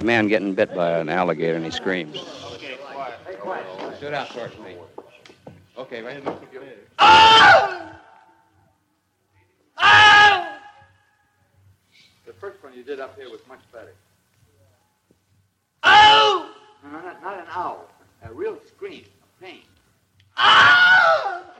A man getting bit by an alligator and he screams. Okay, quiet. Hey, quiet. Sit out, Sergeant Lee. Okay, right. The first one you did up here was much better. Oh! No, not an owl. A real scream of pain. Oh!